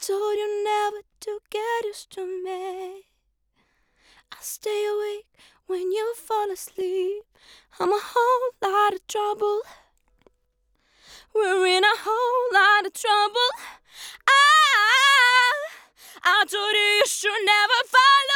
told you never to get used to me. I stay awake when you fall asleep. I'm a whole lot of trouble. We're in a whole lot of trouble. I told you you should never fall